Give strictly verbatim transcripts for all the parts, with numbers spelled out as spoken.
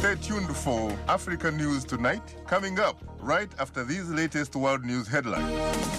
Stay tuned for Africa News Tonight, coming up right after these latest world news headlines.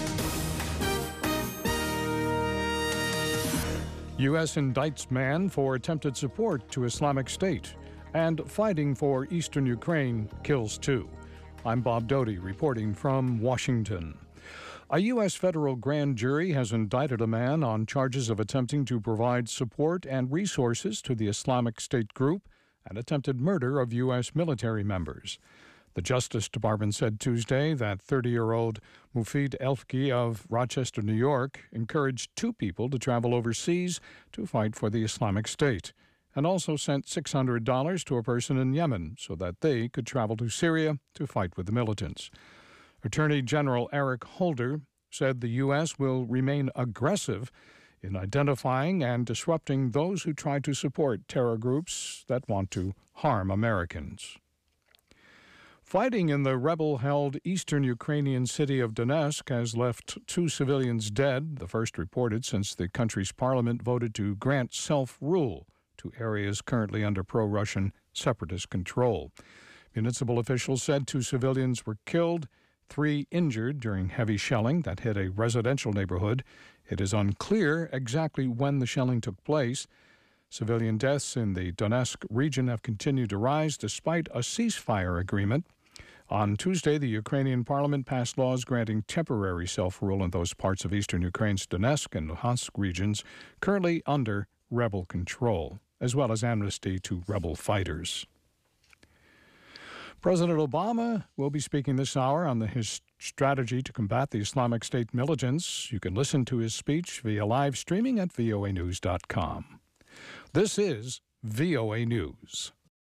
U S indicts man for attempted support to Islamic State, and fighting for eastern Ukraine kills two. I'm Bob Doty reporting from Washington. A U S federal grand jury has indicted a man on charges of attempting to provide support and resources to the Islamic State group and attempted murder of U S military members. The Justice Department said Tuesday that thirty-year-old Mufid Elfki of Rochester, New York, encouraged two people to travel overseas to fight for the Islamic State, and also sent six hundred dollars to a person in Yemen so that they could travel to Syria to fight with the militants. Attorney General Eric Holder said the U S will remain aggressive in identifying and disrupting those who try to support terror groups that want to harm Americans. Fighting in the rebel-held eastern Ukrainian city of Donetsk has left two civilians dead, the first reported since the country's parliament voted to grant self-rule to areas currently under pro-Russian separatist control. Municipal officials said two civilians were killed, three injured during heavy shelling that hit a residential neighborhood. It is unclear exactly when the shelling took place. Civilian deaths in the Donetsk region have continued to rise despite a ceasefire agreement. On Tuesday, the Ukrainian parliament passed laws granting temporary self-rule in those parts of eastern Ukraine's Donetsk and Luhansk regions currently under rebel control, as well as amnesty to rebel fighters. President Obama will be speaking this hour on the, his strategy to combat the Islamic State militants. You can listen to his speech via live streaming at V O A news dot com. This is V O A News.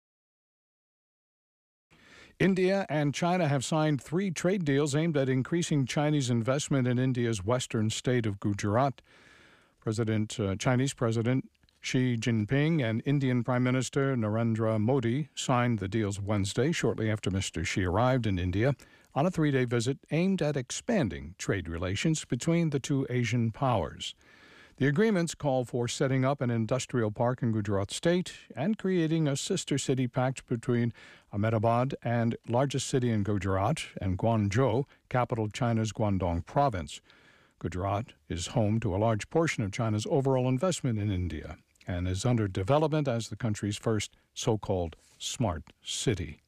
India and China have signed three trade deals aimed at increasing Chinese investment in India's western state of Gujarat. President, uh, Chinese President Xi Jinping and Indian Prime Minister Narendra Modi signed the deals Wednesday, shortly after Mister Xi arrived in India on a three-day visit aimed at expanding trade relations between the two Asian powers. The agreements call for setting up an industrial park in Gujarat state and creating a sister city pact between Ahmedabad and largest city in Gujarat and Guangzhou, capital of China's Guangdong province. Gujarat is home to a large portion of China's overall investment in India and is under development as the country's first so-called smart city.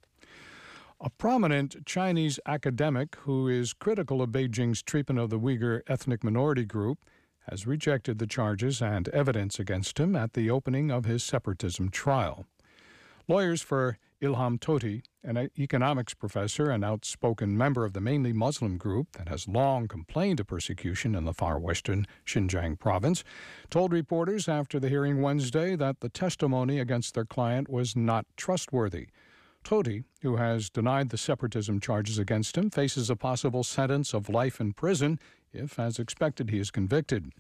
A prominent Chinese academic who is critical of Beijing's treatment of the Uyghur ethnic minority group has rejected the charges and evidence against him at the opening of his separatism trial. Lawyers for Ilham Tohti, an economics professor and outspoken member of the mainly Muslim group that has long complained of persecution in the far western Xinjiang province, told reporters after the hearing Wednesday that the testimony against their client was not trustworthy. Tohti, who has denied the separatism charges against him, faces a possible sentence of life in prison if, as expected, he is convicted.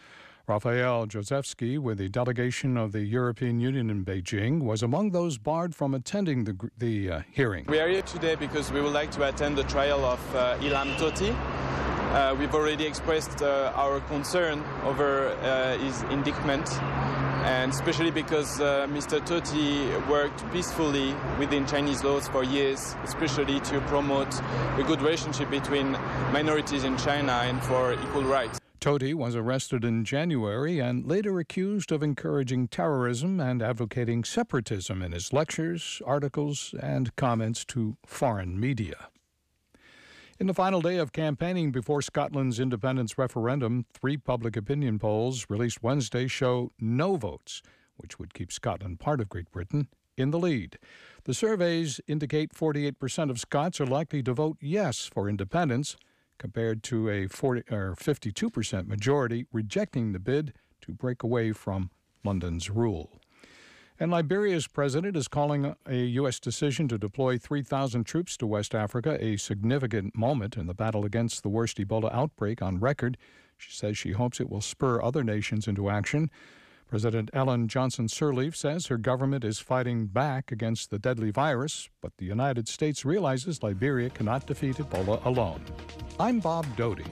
Rafael Josefsky, with the delegation of the European Union in Beijing, was among those barred from attending the, the uh, hearing. We are here today because we would like to attend the trial of uh, Ilham Tohti. Uh, we've already expressed uh, our concern over uh, his indictment, and especially because uh, Mister Tohti worked peacefully within Chinese laws for years, especially to promote a good relationship between minorities in China and for equal rights. Tohti was arrested in January and later accused of encouraging terrorism and advocating separatism in his lectures, articles, and comments to foreign media. In the final day of campaigning before Scotland's independence referendum, three public opinion polls released Wednesday show no votes, which would keep Scotland part of Great Britain, in the lead. The surveys indicate forty-eight percent of Scots are likely to vote yes for independence, compared to a forty, or fifty-two percent majority rejecting the bid to break away from London's rule. And Liberia's president is calling a U S decision to deploy three thousand troops to West Africa a significant moment in the battle against the worst Ebola outbreak on record. She says she hopes it will spur other nations into action. President Ellen Johnson Sirleaf says her government is fighting back against the deadly virus, but the United States realizes Liberia cannot defeat Ebola alone. I'm Bob Doty.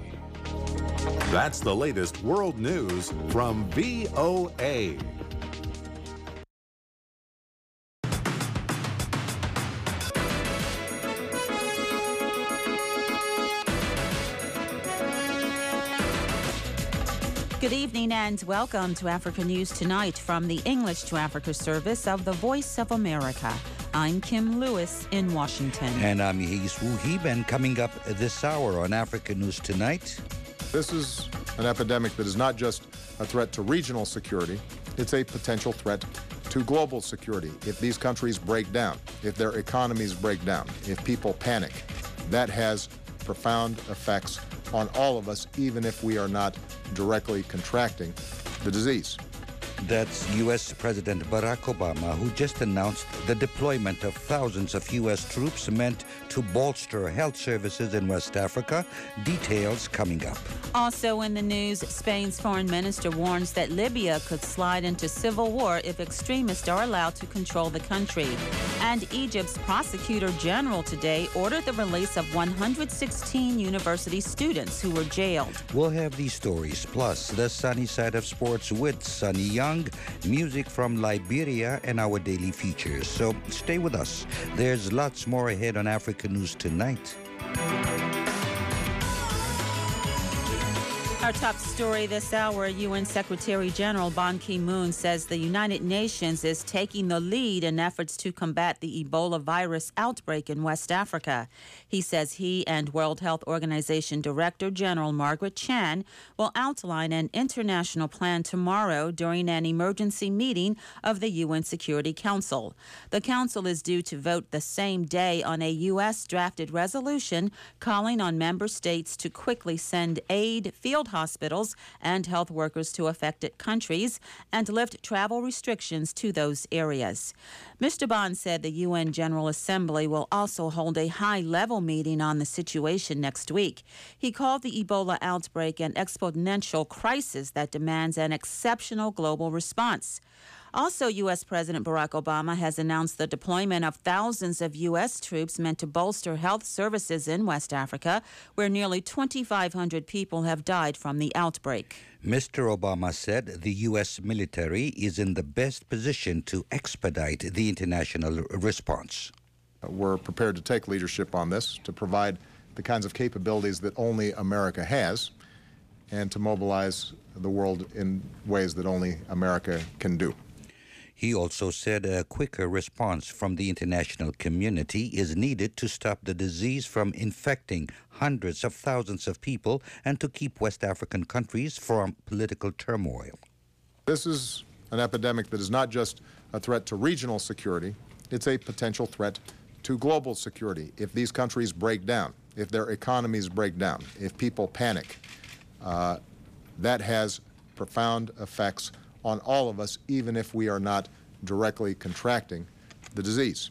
That's the latest world news from V O A. Good evening and welcome to Africa News Tonight from the English to Africa service of the Voice of America. I'm Kim Lewis in Washington. And I'm Yehis Wuhib, and coming up this hour on Africa News Tonight. This is an epidemic that is not just a threat to regional security, it's a potential threat to global security. If these countries break down, if their economies break down, if people panic, that has profound effects on all of us, even if we are not directly contracting the disease. That's U S President Barack Obama, who just announced the deployment of thousands of U S troops meant to bolster health services in West Africa. Details coming up. Also in the news, Spain's foreign minister warns that Libya could slide into civil war if extremists are allowed to control the country. And Egypt's prosecutor general today ordered the release of one hundred sixteen university students who were jailed. We'll have these stories, plus the sunny side of sports with Sunny Young, music from Liberia, and our daily features. So stay with us. There's lots more ahead on Africa News Tonight. Our top story this hour, U N Secretary General Ban Ki-moon says the United Nations is taking the lead in efforts to combat the Ebola virus outbreak in West Africa. He says he and World Health Organization Director General Margaret Chan will outline an international plan tomorrow during an emergency meeting of the U N Security Council. The council is due to vote the same day on a U S drafted resolution calling on member states to quickly send aid, field hospitals, and health workers to affected countries and lift travel restrictions to those areas. Mister Ban said the U N General Assembly will also hold a high-level meeting on the situation next week. He called the Ebola outbreak an exponential crisis that demands an exceptional global response. Also, U S President Barack Obama has announced the deployment of thousands of U S troops meant to bolster health services in West Africa, where nearly twenty-five hundred people have died from the outbreak. Mister Obama said the U S military is in the best position to expedite the international response. We're prepared to take leadership on this, to provide the kinds of capabilities that only America has, and to mobilize the world in ways that only America can do. He also said a quicker response from the international community is needed to stop the disease from infecting hundreds of thousands of people and to keep West African countries from political turmoil. This is an epidemic that is not just a threat to regional security, it's a potential threat to global security. If these countries break down, if their economies break down, if people panic, uh, that has profound effects on all of us, even if we are not directly contracting the disease.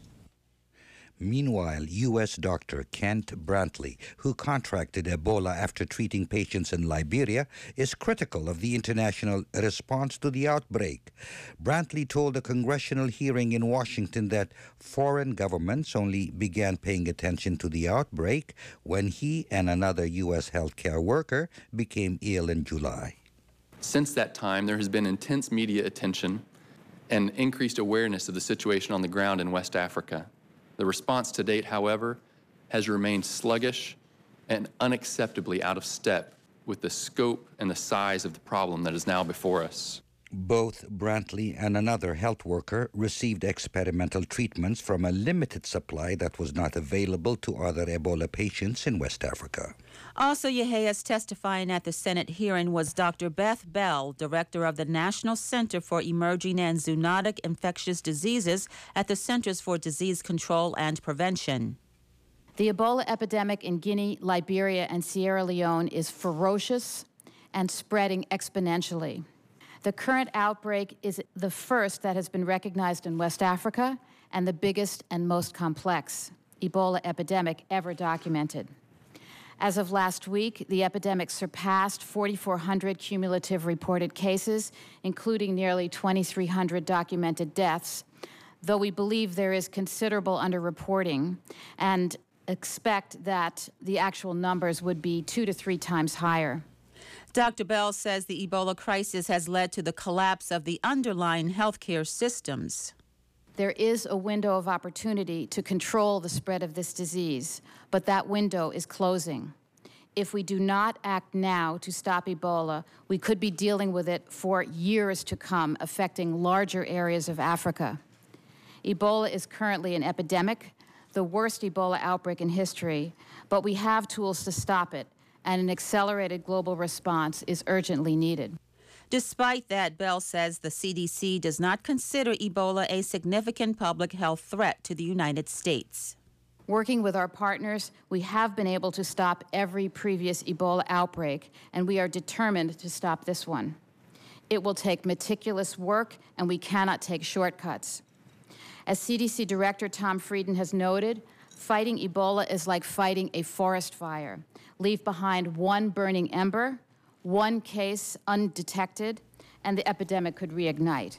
Meanwhile, U S doctor Kent Brantley, who contracted Ebola after treating patients in Liberia, is critical of the international response to the outbreak. Brantley told a congressional hearing in Washington that foreign governments only began paying attention to the outbreak when he and another U S healthcare worker became ill in July. Since that time, there has been intense media attention and increased awareness of the situation on the ground in West Africa. The response to date, however, has remained sluggish and unacceptably out of step with the scope and the size of the problem that is now before us. Both Brantley and another health worker received experimental treatments from a limited supply that was not available to other Ebola patients in West Africa. Also, Yeheyas testifying at the Senate hearing was Doctor Beth Bell, director of the National Center for Emerging and Zoonotic Infectious Diseases at the Centers for Disease Control and Prevention. The Ebola epidemic in Guinea, Liberia, and Sierra Leone is ferocious and spreading exponentially. The current outbreak is the first that has been recognized in West Africa and the biggest and most complex Ebola epidemic ever documented. As of last week, the epidemic surpassed forty-four hundred cumulative reported cases, including nearly twenty-three hundred documented deaths, though we believe there is considerable underreporting and expect that the actual numbers would be two to three times higher. Doctor Bell says the Ebola crisis has led to the collapse of the underlying healthcare systems. There is a window of opportunity to control the spread of this disease, but that window is closing. If we do not act now to stop Ebola, we could be dealing with it for years to come, affecting larger areas of Africa. Ebola is currently an epidemic, the worst Ebola outbreak in history, but we have tools to stop it, and an accelerated global response is urgently needed. Despite that, Bell says the C D C does not consider Ebola a significant public health threat to the United States. Working with our partners, we have been able to stop every previous Ebola outbreak, and we are determined to stop this one. It will take meticulous work, and we cannot take shortcuts. As C D C Director Tom Frieden has noted, fighting Ebola is like fighting a forest fire. Leave behind one burning ember, one case undetected, and the epidemic could reignite.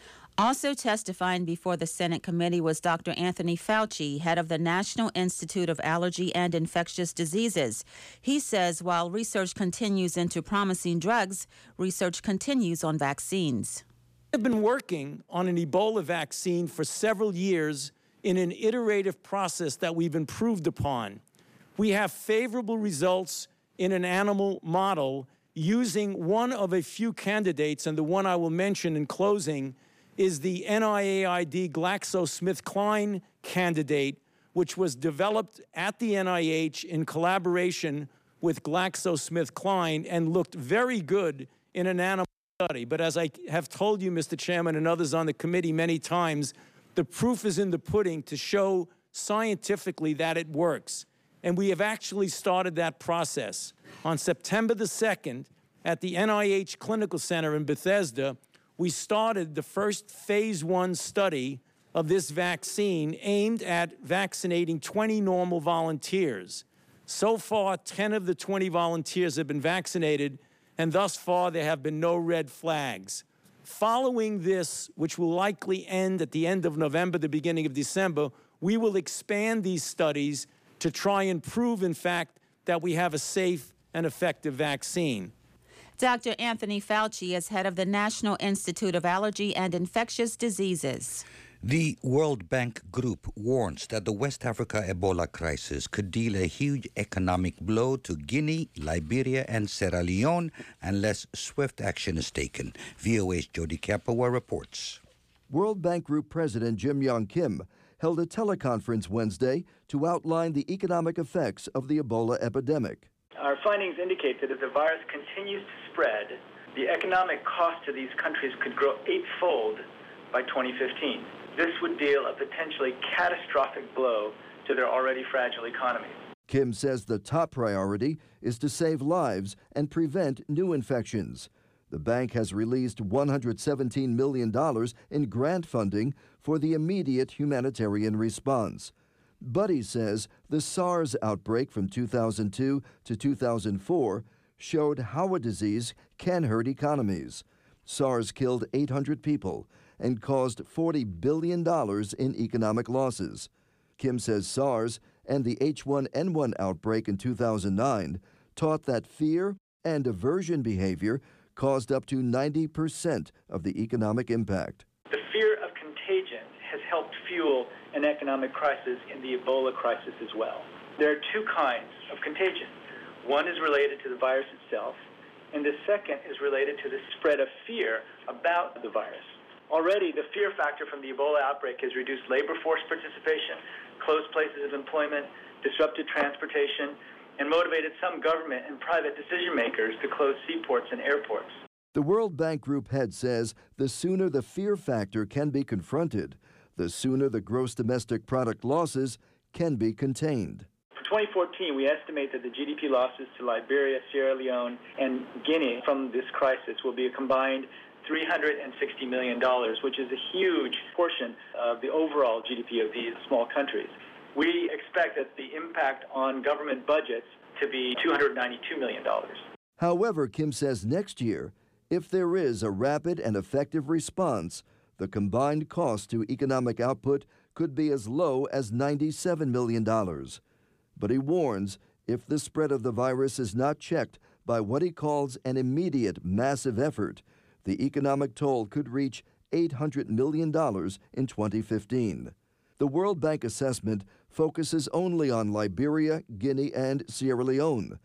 Also testifying before the Senate committee was Doctor Anthony Fauci, head of the National Institute of Allergy and Infectious Diseases. He says while research continues into promising drugs, research continues on vaccines. We've been working on an Ebola vaccine for several years in an iterative process that we've improved upon. We have favorable results in an animal model using one of a few candidates, and the one I will mention in closing is the N I A I D GlaxoSmithKline candidate, which was developed at the N I H in collaboration with GlaxoSmithKline and looked very good in an animal study. But as I have told you, Mister Chairman, and others on the committee many times, the proof is in the pudding to show scientifically that it works. And we have actually started that process. On September the second, at the N I H Clinical Center in Bethesda, we started the first phase one study of this vaccine aimed at vaccinating twenty normal volunteers. So far, ten of the twenty volunteers have been vaccinated, and thus far there have been no red flags. Following this, which will likely end at the end of November, the beginning of December, we will expand these studies to try and prove, in fact, that we have a safe and effective vaccine. Doctor Anthony Fauci is head of the National Institute of Allergy and Infectious Diseases. The World Bank Group warns that the West Africa Ebola crisis could deal a huge economic blow to Guinea, Liberia, and Sierra Leone unless swift action is taken. V O A's Jody Kapoor reports. World Bank Group President Jim Yong Kim held a teleconference Wednesday to outline the economic effects of the Ebola epidemic. Our findings indicate that if the virus continues to spread, the economic cost to these countries could grow eightfold by twenty fifteen. This would deal a potentially catastrophic blow to their already fragile economies. Kim says the top priority is to save lives and prevent new infections. The bank has released one hundred seventeen million dollars in grant funding for the immediate humanitarian response. But he says the SARS outbreak from two thousand two to two thousand four showed how a disease can hurt economies. SARS killed eight hundred people and caused forty billion dollars in economic losses. Kim says SARS and the H one N one outbreak in two thousand nine taught that fear and aversion behavior caused up to ninety percent of the economic impact. The fear of contagion has helped fuel an economic crisis in the Ebola crisis as well. There are two kinds of contagion. One is related to the virus itself, and the second is related to the spread of fear about the virus. Already, the fear factor from the Ebola outbreak has reduced labor force participation, closed places of employment, disrupted transportation, and motivated some government and private decision makers to close seaports and airports. The World Bank Group head says the sooner the fear factor can be confronted, the sooner the gross domestic product losses can be contained. For twenty fourteen, we estimate that the G D P losses to Liberia, Sierra Leone, and Guinea from this crisis will be a combined three hundred sixty million dollars, which is a huge portion of the overall G D P of these small countries. We expect that the impact on government budgets to be two hundred ninety-two million dollars. However, Kim says next year, if there is a rapid and effective response, the combined cost to economic output could be as low as ninety-seven million dollars. But he warns if the spread of the virus is not checked by what he calls an immediate massive effort, the economic toll could reach eight hundred million dollars in twenty fifteen. The World Bank assessment focuses only on Liberia, Guinea, and Sierra Leone.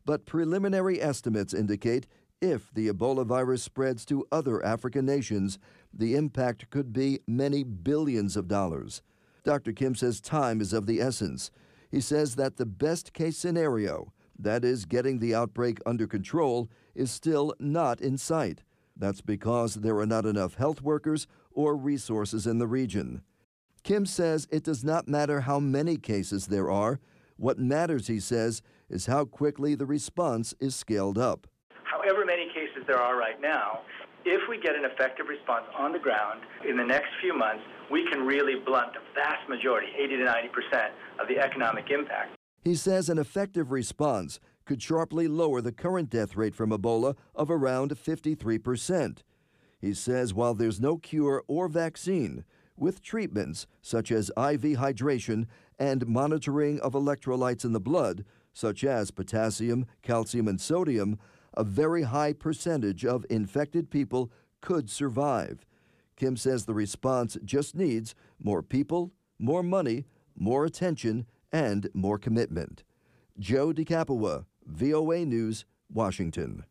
but preliminary estimates indicate if the Ebola virus spreads to other African nations, the impact could be many billions of dollars. Doctor Kim says time is of the essence. He says that the best-case scenario, that is, getting the outbreak under control, is still not in sight. That's because there are not enough health workers or resources in the region. Kim says it does not matter how many cases there are. What matters, he says, is how quickly the response is scaled up. However many cases there are right now, if we get an effective response on the ground in the next few months, we can really blunt the vast majority, eighty to ninety percent, of the economic impact. He says an effective response could sharply lower the current death rate from Ebola of around fifty-three percent. He says while there's no cure or vaccine, with treatments such as I V hydration and monitoring of electrolytes in the blood, such as potassium, calcium, and sodium, a very high percentage of infected people could survive. Kim says the response just needs more people, more money, more attention, and more commitment. Joe DeCapua, V O A News, Washington.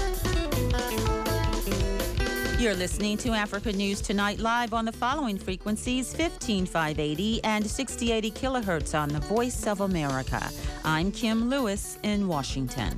You're listening to Africa News Tonight live on the following frequencies: fifteen five eighty and sixty eighty kilohertz on the Voice of America. I'm Kim Lewis in Washington.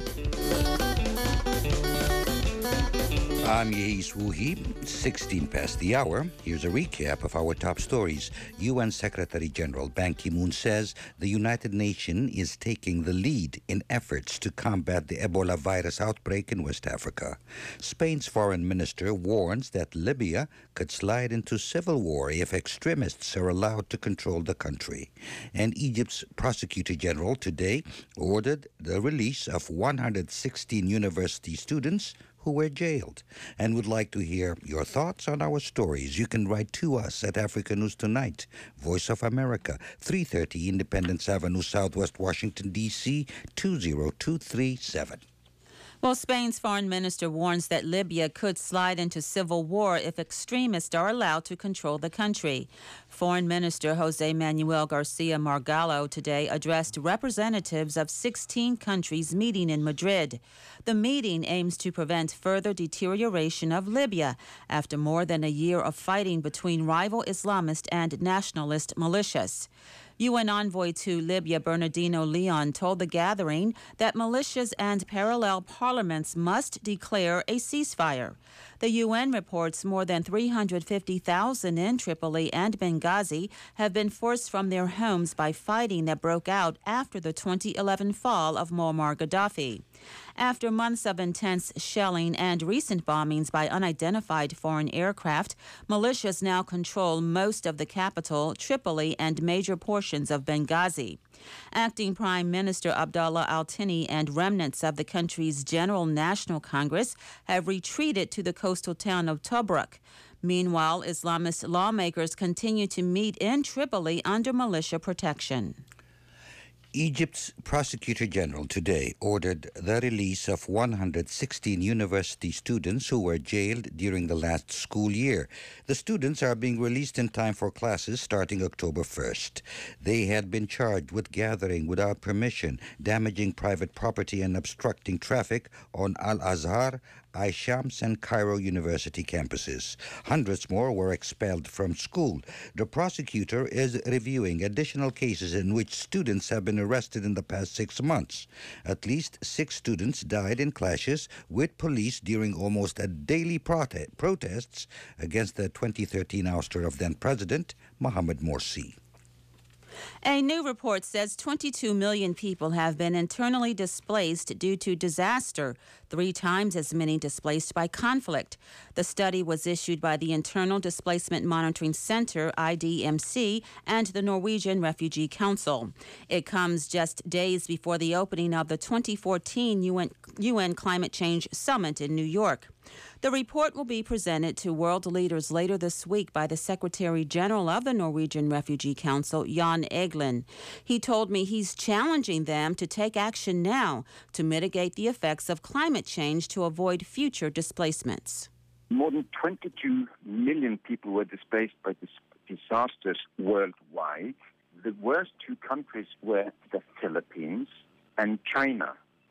I'm Yehis Wuhi, sixteen past the hour. Here's a recap of our top stories. U N Secretary General Ban Ki-moon says the United Nations is taking the lead in efforts to combat the Ebola virus outbreak in West Africa. Spain's foreign minister warns that Libya could slide into civil war if extremists are allowed to control the country. And Egypt's prosecutor general today ordered the release of one hundred sixteen university students who were jailed. And would like to hear your thoughts on our stories. You can write to us at Africa News Tonight, Voice of America, three thirty Independence Avenue, Southwest Washington, D C, two zero two three seven. Well, Spain's foreign minister warns that Libya could slide into civil war if extremists are allowed to control the country. Foreign Minister Jose Manuel Garcia Margallo today addressed representatives of sixteen countries meeting in Madrid. The meeting aims to prevent further deterioration of Libya after more than a year of fighting between rival Islamist and nationalist militias. U N envoy to Libya Bernardino Leon told the gathering that militias and parallel parliaments must declare a ceasefire. The U N reports more than three hundred fifty thousand in Tripoli and Benghazi have been forced from their homes by fighting that broke out after the twenty eleven fall of Muammar Gaddafi. After months of intense shelling and recent bombings by unidentified foreign aircraft, militias now control most of the capital, Tripoli, and major portions of Benghazi. Acting Prime Minister Abdallah Al-Thani and remnants of the country's General National Congress have retreated to the coastal town of Tobruk. Meanwhile, Islamist lawmakers continue to meet in Tripoli under militia protection. Egypt's prosecutor general today ordered the release of one hundred sixteen university students who were jailed during the last school year. The students are being released in time for classes starting October first. They had been charged with gathering without permission, damaging private property, and obstructing traffic on Al-Azhar, Ain-Shams, and Cairo University campuses. Hundreds more were expelled from school. The prosecutor is reviewing additional cases in which students have been arrested in the past six months. At least six students died in clashes with police during almost a daily prote- protests against the twenty thirteen ouster of then-President Mohamed Morsi. A new report says twenty-two million people have been internally displaced due to disaster, three times as many displaced by conflict. The study was issued by the Internal Displacement Monitoring Center, I D M C, and the Norwegian Refugee Council. It comes just days before the opening of the twenty fourteen U N, U N Climate Change Summit in New York. The report will be presented to world leaders later this week by the Secretary General of the Norwegian Refugee Council, Jan Egeland. He told me he's challenging them to take action now to mitigate the effects of climate change to avoid future displacements. More than twenty-two million people were displaced by dis- disasters worldwide. The worst two countries were the Philippines and China.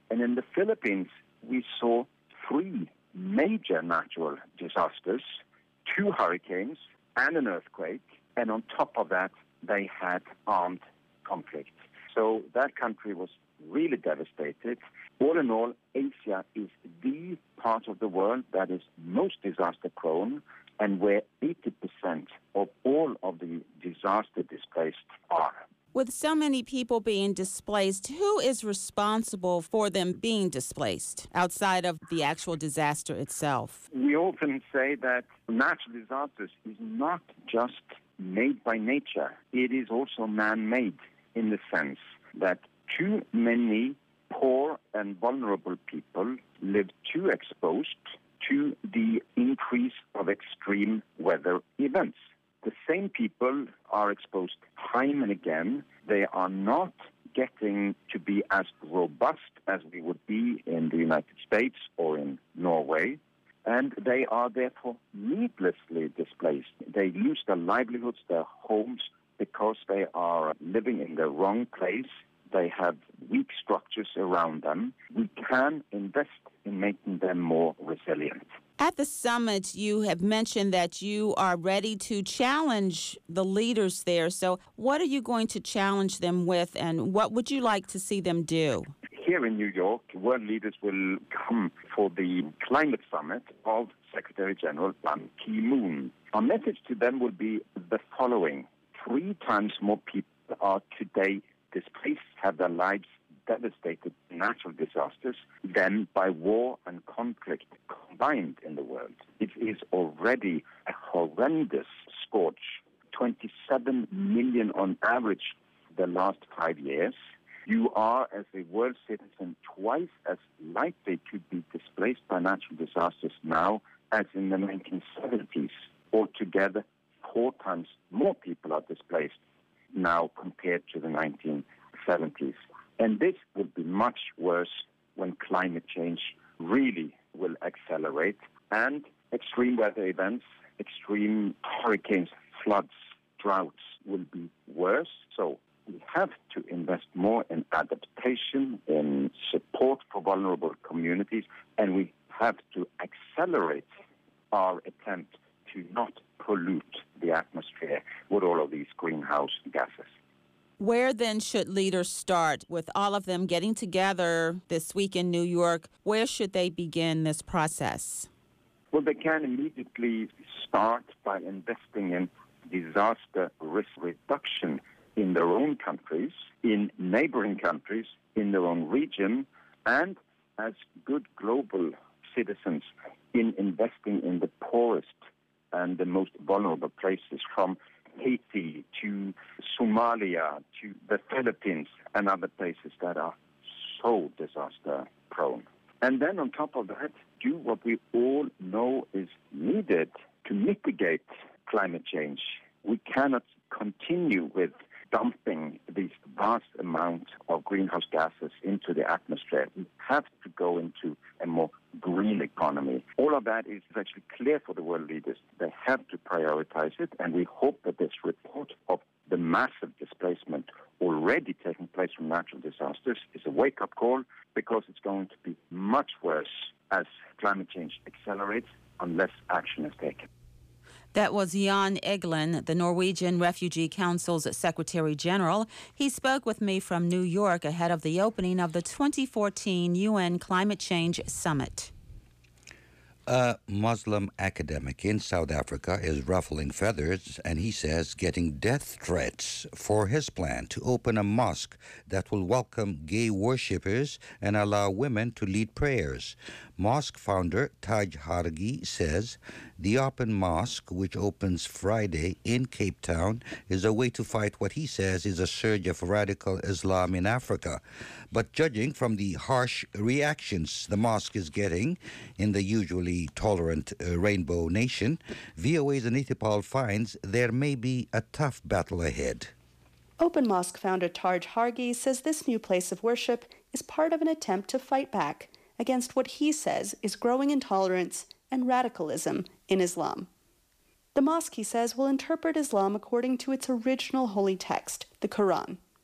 And in the Philippines, we saw three major natural disasters, two hurricanes and an earthquake, and on top of that, they had armed conflict. So that country was really devastated. All in all, Asia is the part of the world that is most disaster-prone and where eighty percent of all of the disaster displaced are. With so many people being displaced, who is responsible for them being displaced outside of the actual disaster itself? We often say that natural disasters is not just made by nature. It is also man-made in the sense that too many poor and vulnerable people live too exposed to the increase of extreme weather events. The same people are exposed time and again. They are not getting to be as robust as we would be in the United States or in Norway, and they are therefore needlessly displaced. They lose their livelihoods, their homes, because they are living in the wrong place. They have weak structures around them. We can invest in making them more resilient. At the summit, you have mentioned that you are ready to challenge the leaders there. So what are you going to challenge them with, and what would you like to see them do? Here in New York, world leaders will come for the climate summit of Secretary General Ban Ki-moon. Our message to them will be the following. Three times more people are today displaced, have their lives devastated by natural disasters than by war and conflict combined in the world. It is already a horrendous scourge. twenty-seven million on average the last five years. You are, as a world citizen, twice as likely to be displaced by natural disasters now as in the nineteen seventies. Altogether, four times more people are displaced now compared to the nineteen seventies. And this will be much worse when climate change really will accelerate and extreme weather events, extreme hurricanes, floods, droughts will be worse. So we have to invest more in adaptation, in support for vulnerable communities, and we have to accelerate our attempt to not pollute the atmosphere with all of these greenhouse gases. Where then should leaders start? With all of them getting together this week in New York, where should they begin this process? Well, they can immediately start by investing in disaster risk reduction in their own countries, in neighboring countries, in their own region, and as good global citizens in investing in the poorest and the most vulnerable places, from Haiti to Somalia to the Philippines and other places that are so disaster prone. And then on top of that, do what we all know is needed to mitigate climate change. We cannot continue with dumping these vast amounts of greenhouse gases into the atmosphere. We have to go into a more green economy. All of that is actually clear for the world leaders. They have to prioritize it, and we hope that this report of the massive displacement already taking place from natural disasters is a wake-up call, because it's going to be much worse as climate change accelerates unless action is taken. That was Jan Egeland, the Norwegian Refugee Council's Secretary General. He spoke with me from New York ahead of the opening of the twenty fourteen U N Climate Change Summit. A Muslim academic in South Africa is ruffling feathers, and he says getting death threats for his plan to open a mosque that will welcome gay worshippers and allow women to lead prayers. Mosque founder Taj Hargi says the open mosque, which opens Friday in Cape Town, is a way to fight what he says is a surge of radical Islam in Africa. But judging from the harsh reactions the mosque is getting in the usually tolerant uh, Rainbow Nation, V O A's Anita Paul finds there may be a tough battle ahead. Open Mosque founder Taj Hargi says this new place of worship is part of an attempt to fight back against what he says is growing intolerance and radicalism in Islam. The mosque, he says, will interpret Islam according to its original holy text, the Quran.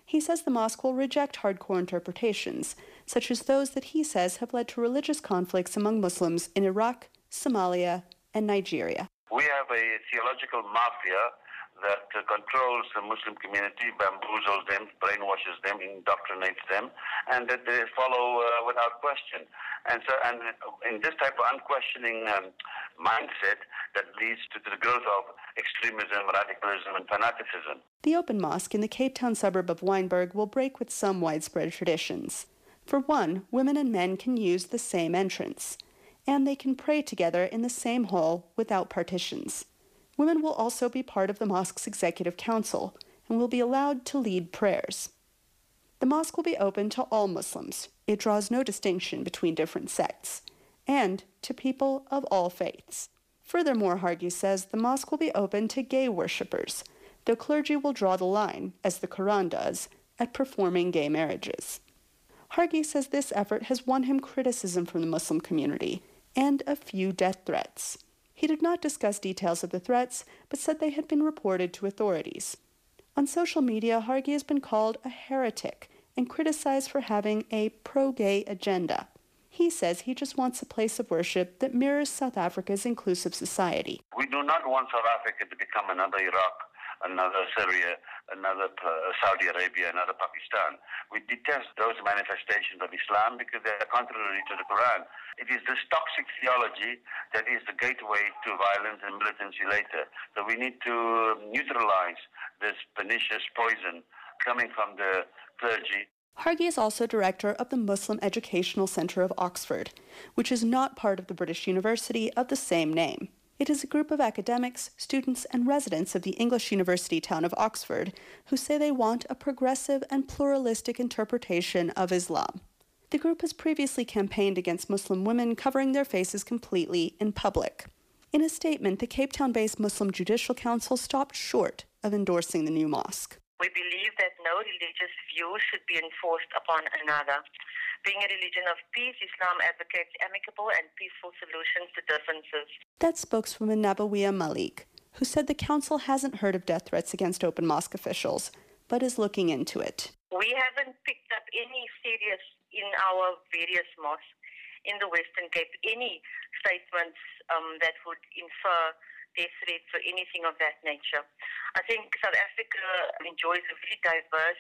He says the mosque will reject hardcore interpretations, such as those that he says have led to religious conflicts among Muslims in Iraq, Somalia, and Nigeria. We have a theological mafia that uh, controls the Muslim community, bamboozles them, brainwashes them, indoctrinates them, and that they follow uh, without question. And so, and in this type of unquestioning um, mindset, that leads to the growth of extremism, radicalism, and fanaticism. The open mosque in the Cape Town suburb of Wynberg will break with some widespread traditions. For one, women and men can use the same entrance, and they can pray together in the same hall without partitions. Women will also be part of the mosque's executive council and will be allowed to lead prayers. The mosque will be open to all Muslims. It draws no distinction between different sects, and to people of all faiths. Furthermore, Hargi says the mosque will be open to gay worshippers, though clergy will draw the line, as the Quran does, at performing gay marriages. Hargi says this effort has won him criticism from the Muslim community and a few death threats. He did not discuss details of the threats, but said they had been reported to authorities. On social media, Hargi has been called a heretic and criticized for having a pro-gay agenda. He says he just wants a place of worship that mirrors South Africa's inclusive society. We do not want South Africa to become another Iraq, another Syria, another uh, Saudi Arabia, another Pakistan. We detest those manifestations of Islam because they are contrary to the Quran. It is this toxic theology that is the gateway to violence and militancy later. So we need to neutralize this pernicious poison coming from the clergy. Hargi is also director of the Muslim Educational Centre of Oxford, which is not part of the British University of the same name. It is a group of academics, students, and residents of the English university town of Oxford who say they want a progressive and pluralistic interpretation of Islam. The group has previously campaigned against Muslim women covering their faces completely in public. In a statement, the Cape Town-based Muslim Judicial Council stopped short of endorsing the new mosque. We believe that no religious view should be enforced upon another. Being a religion of peace, Islam advocates amicable and peaceful solutions to differences. That's spokeswoman Nabawiya Malik, who said the council hasn't heard of death threats against open mosque officials, but is looking into it. We haven't picked up any serious in our various mosques in the Western Cape, any statements um, that would infer death threats or anything of that nature. I think South Africa enjoys a very diverse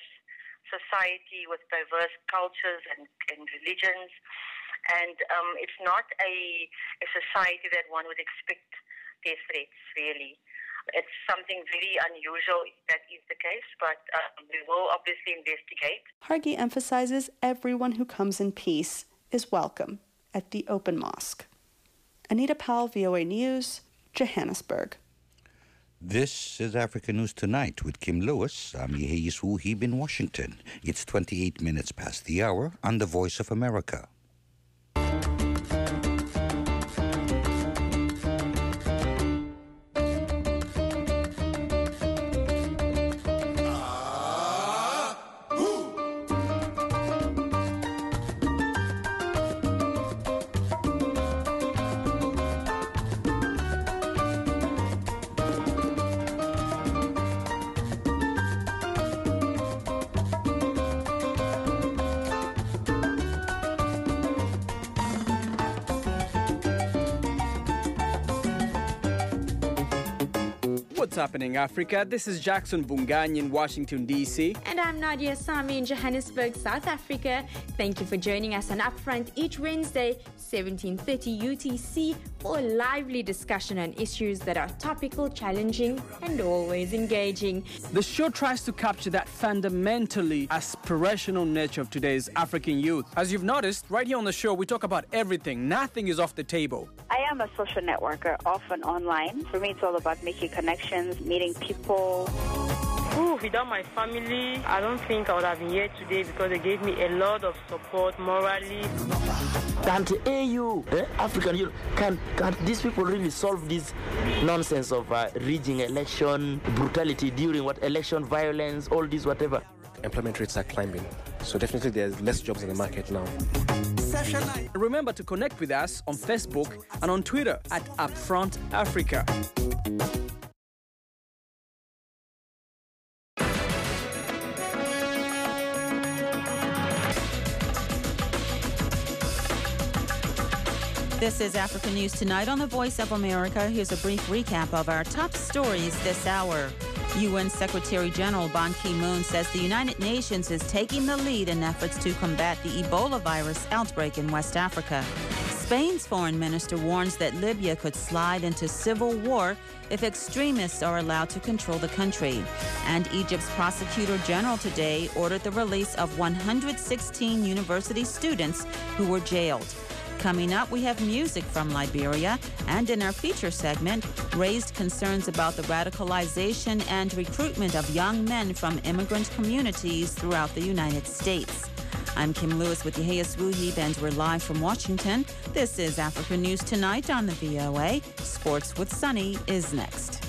society with diverse cultures and, and religions, and um, it's not a, a society that one would expect death threats, really. It's something very unusual if that is the case, but um, we will obviously investigate. Hargi emphasizes everyone who comes in peace is welcome at the open mosque. Anita Powell, V O A News, Johannesburg. This is Africa News Tonight with Kim Lewis. I'm Yehis Wuhib in Washington. It's twenty-eight minutes past the hour on The Voice of America. What's happening, Africa? This is Jackson Bungany in Washington, D C And I'm Nadia Sami in Johannesburg, South Africa. Thank you for joining us on Upfront each Wednesday, seventeen thirty U T C, for a lively discussion on issues that are topical, challenging, and always engaging. The show tries to capture that fundamentally aspirational nature of today's African youth. As you've noticed, right here on the show, we talk about everything. Nothing is off the table. I am a social networker, often online. For me, it's all about making connections, meeting people. Ooh, without my family, I don't think I would have been here today because they gave me a lot of support morally. Can't A U, eh, African Union, can, can these people really solve this nonsense of uh, rigging election, brutality during what election, violence, all this, whatever? Employment rates are climbing, so definitely there's less jobs in the market now. Remember to connect with us on Facebook and on Twitter at Upfront Africa. This is Africa News Tonight on the Voice of America. Here's a brief recap of our top stories this hour. U N Secretary General Ban Ki-moon says the United Nations is taking the lead in efforts to combat the Ebola virus outbreak in West Africa. Spain's foreign minister warns that Libya could slide into civil war if extremists are allowed to control the country. And Egypt's prosecutor general today ordered the release of one hundred sixteen university students who were jailed. Coming up, we have music from Liberia, and in our feature segment, raised concerns about the radicalization and recruitment of young men from immigrant communities throughout the United States. I'm Kim Lewis with Yehias Wuhib, and we're live from Washington. This is Africa News Tonight on the V O A. Sports with Sunny is next.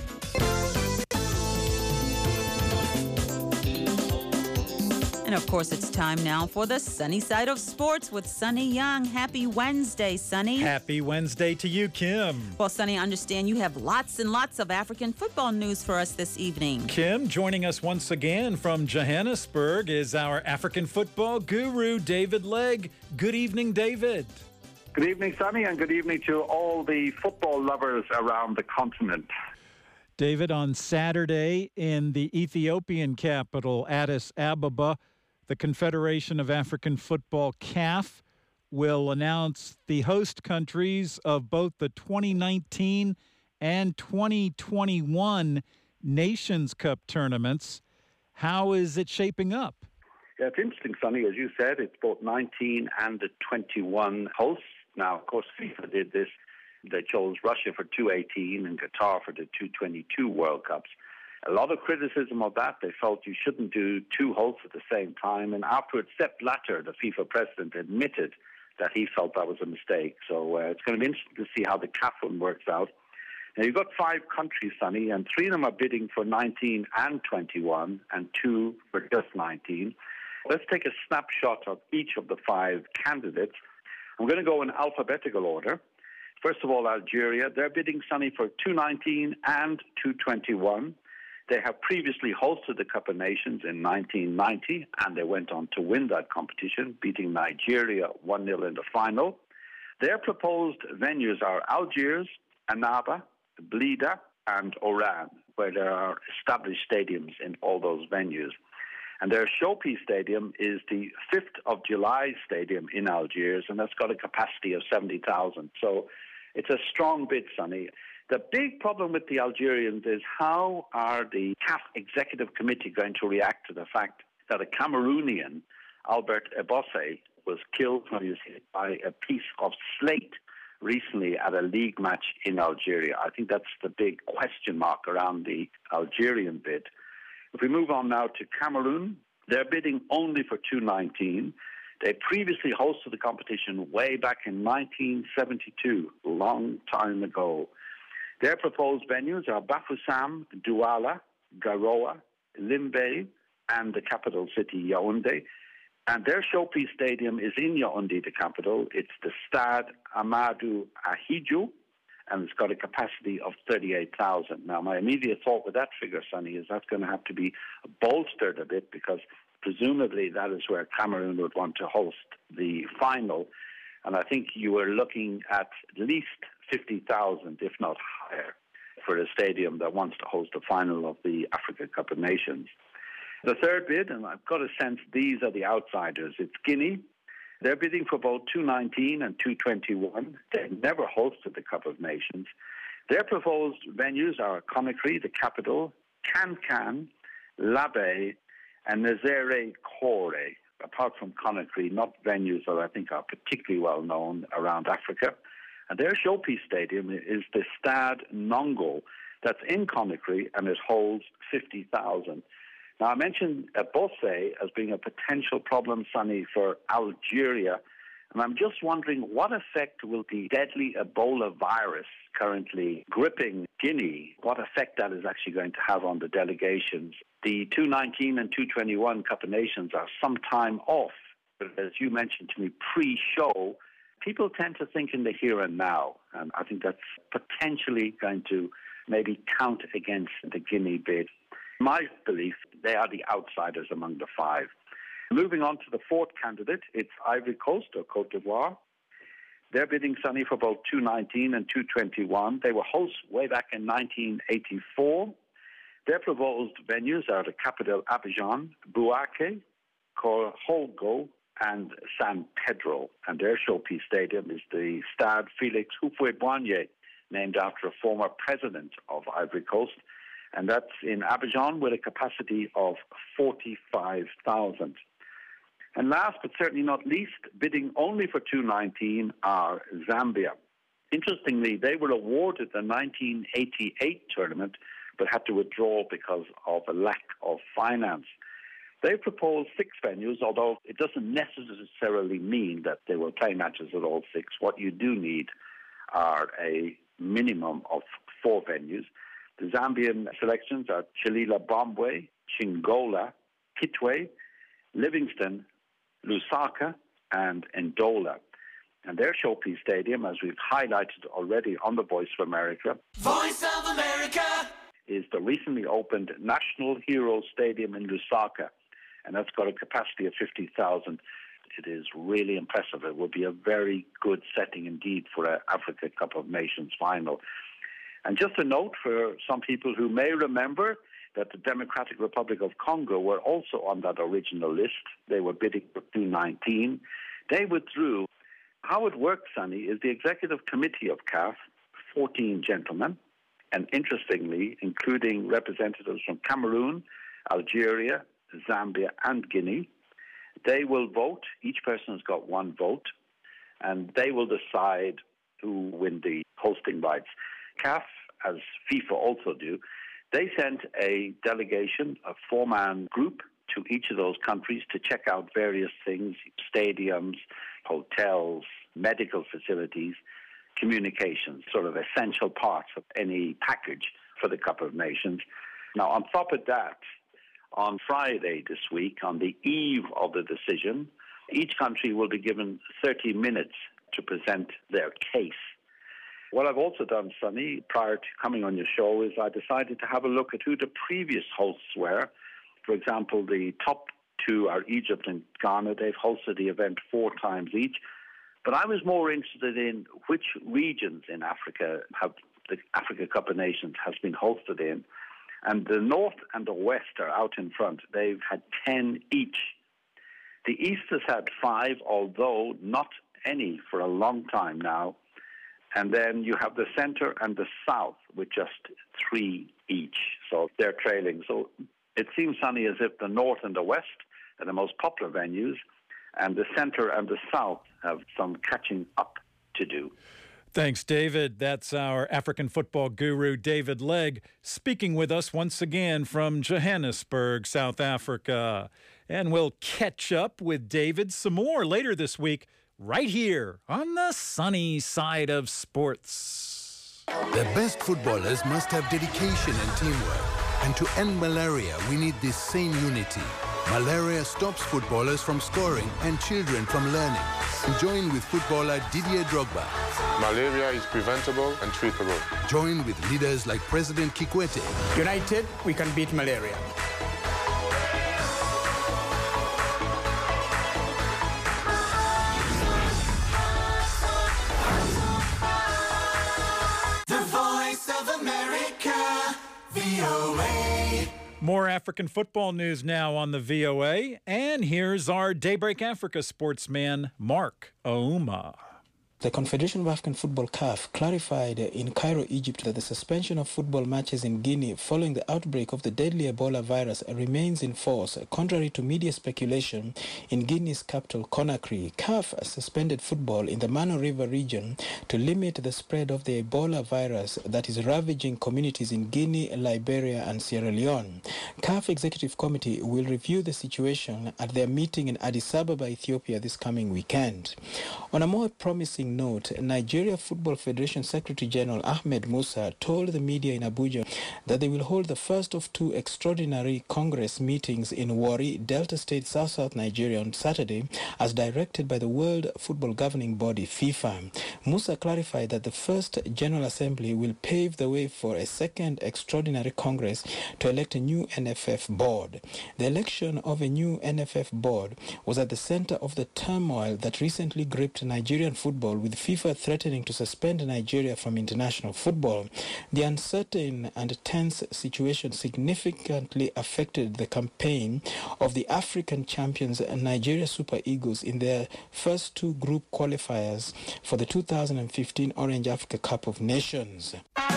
And of course, it's time now for the sunny side of sports with Sunny Young. Happy Wednesday, Sunny. Happy Wednesday to you, Kim. Well, Sunny, I understand you have lots and lots of African football news for us this evening. Kim, joining us once again from Johannesburg is our African football guru, David Legg. Good evening, David. Good evening, Sunny, and good evening to all the football lovers around the continent. David, on Saturday in the Ethiopian capital, Addis Ababa, the Confederation of African Football, C A F, will announce the host countries of both the twenty nineteen and twenty twenty-one Nations Cup tournaments. How is it shaping up? Yeah, it's interesting, Sonny. As you said, it's both nineteen and the twenty-one hosts. Now, of course, FIFA did this. They chose Russia for two eighteen and Qatar for the two twenty-two World Cups. A lot of criticism of that. They felt you shouldn't do two hosts at the same time. And afterwards, Sepp Blatter, the FIFA president, admitted that he felt that was a mistake. So uh, it's going to be interesting to see how the C A F one works out. Now, you've got five countries, Sonny, and three of them are bidding for nineteen and twenty-one, and two for just nineteen. Let's take a snapshot of each of the five candidates. I'm going to go in alphabetical order. First of all, Algeria. They're bidding, Sonny, for two nineteen and two twenty-one. They have previously hosted the Cup of Nations in nineteen ninety, and they went on to win that competition, beating Nigeria one nil in the final. Their proposed venues are Algiers, Annaba, Blida, and Oran, where there are established stadiums in all those venues. And their showpiece stadium is the fifth of July Stadium in Algiers, and that's got a capacity of seventy thousand. So it's a strong bid, Sonny. The big problem with the Algerians is how are the C A F Executive Committee going to react to the fact that a Cameroonian, Albert Ebosse, was killed when he was hit by a piece of slate recently at a league match in Algeria. I think that's the big question mark around the Algerian bid. If we move on now to Cameroon, they're bidding only for two nineteen. They previously hosted the competition way back in nineteen seventy-two, a long time ago. Their proposed venues are Bafoussam, Douala, Garoua, Limbe, and the capital city, Yaoundé. And their showpiece stadium is in Yaoundé, the capital. It's the Stade Amadou Ahidjo, and it's got a capacity of thirty-eight thousand. Now, my immediate thought with that figure, Sonny, is that's going to have to be bolstered a bit because presumably that is where Cameroon would want to host the final. And I think you were looking at at least fifty thousand, if not higher, for a stadium that wants to host the final of the Africa Cup of Nations. The third bid, and I've got a sense these are the outsiders, it's Guinea. They're bidding for both two nineteen and two twenty-one. They've never hosted the Cup of Nations. Their proposed venues are Conakry, the capital, Can-Can, Labé, and Nazare Kore. Apart from Conakry, not venues that I think are particularly well known around Africa. And their showpiece stadium is the Stade Nongo that's in Conakry, and it holds fifty thousand. Now, I mentioned Ebosse as being a potential problem, Sonny, for Algeria. And I'm just wondering what effect will the deadly Ebola virus currently gripping Guinea, what effect that is actually going to have on the delegations. The two nineteen and two twenty-one Cup of Nations are some time off. But as you mentioned to me pre-show, people tend to think in the here and now. And I think that's potentially going to maybe count against the Guinea bid. My belief, they are the outsiders among the five. Moving on to the fourth candidate, it's Ivory Coast or Côte d'Ivoire. They're bidding, Sonny, for both two nineteen and two twenty-one. They were hosts way back in nineteen eighty-four. Their proposed venues are the capital Abidjan, Bouaké, Korhogo, and San Pedro. And their showpiece stadium is the Stade Félix Houphouët-Boigny, named after a former president of Ivory Coast. And that's in Abidjan with a capacity of forty-five thousand. And last but certainly not least, bidding only for two nineteen are Zambia. Interestingly, they were awarded the nineteen eighty-eight tournament, but had to withdraw because of a lack of finance. They proposed six venues, although it doesn't necessarily mean that they will play matches at all six. What you do need are a minimum of four venues. The Zambian selections are Chilila Bombwe, Chingola, Kitwe, Livingston, Lusaka, and Ndola. And their showpiece stadium, as we've highlighted already on the Voice of America, Voice of America, is the recently opened National Hero Stadium in Lusaka. And that's got a capacity of fifty thousand. It is really impressive. It will be a very good setting indeed for an Africa Cup of Nations final. And just a note for some people who may remember that the Democratic Republic of Congo were also on that original list. They were bidding for two nineteen. They withdrew. How it works, Sonny, is the Executive Committee of C A F, fourteen gentlemen, and interestingly, including representatives from Cameroon, Algeria, Zambia, and Guinea. They will vote. Each person has got one vote, and they will decide who win the hosting rights. C A F, as FIFA also do, they sent a delegation, a four-man group, to each of those countries to check out various things, stadiums, hotels, medical facilities, communications, sort of essential parts of any package for the Cup of Nations. Now, on top of that, on Friday this week, on the eve of the decision, each country will be given thirty minutes to present their case. What I've also done, Sonny, prior to coming on your show, is I decided to have a look at who the previous hosts were. For example, the top two are Egypt and Ghana. They've hosted the event four times each. But I was more interested in which regions in Africa have the Africa Cup of Nations has been hosted in. And the North and the West are out in front. They've had ten each. The East has had five, although not any for a long time now. And then you have the Center and the South with just three each. So they're trailing. So it seems, Sonny, as if the North and the West are the most popular venues, and the Center and the South have some catching up to do. Thanks, David. That's our African football guru, David Legg, speaking with us once again from Johannesburg, South Africa. And we'll catch up with David some more later this week, right here on the sunny side of sports. The best footballers must have dedication and teamwork. And to end malaria, we need this same unity. Malaria stops footballers from scoring and children from learning. Join with footballer Didier Drogba. Malaria is preventable and treatable. Join with leaders like President Kikwete. United, we can beat malaria. The Voice of America, V O A. More African football news now on the V O A, and here's our Daybreak Africa sportsman, Mark Ouma. The Confederation of African Football, C A F, clarified in Cairo, Egypt, that the suspension of football matches in Guinea following the outbreak of the deadly Ebola virus remains in force, contrary to media speculation. In Guinea's capital, Conakry, C A F suspended football in the Mano River region to limit the spread of the Ebola virus that is ravaging communities in Guinea, Liberia, and Sierra Leone. C A F Executive Committee will review the situation at their meeting in Addis Ababa, Ethiopia, this coming weekend. On a more promising note, Nigeria Football Federation Secretary General Ahmed Musa told the media in Abuja that they will hold the first of two extraordinary Congress meetings in Warri, Delta State, South-South Nigeria on Saturday, as directed by the World Football Governing Body, FIFA. Musa clarified that the first General Assembly will pave the way for a second extraordinary Congress to elect a new N F F board. The election of a new N F F board was at the center of the turmoil that recently gripped Nigerian football with FIFA threatening to suspend Nigeria from international football. The uncertain and tense situation significantly affected the campaign of the African champions Nigeria Super Eagles in their first two group qualifiers for the two thousand fifteen Orange Africa Cup of Nations.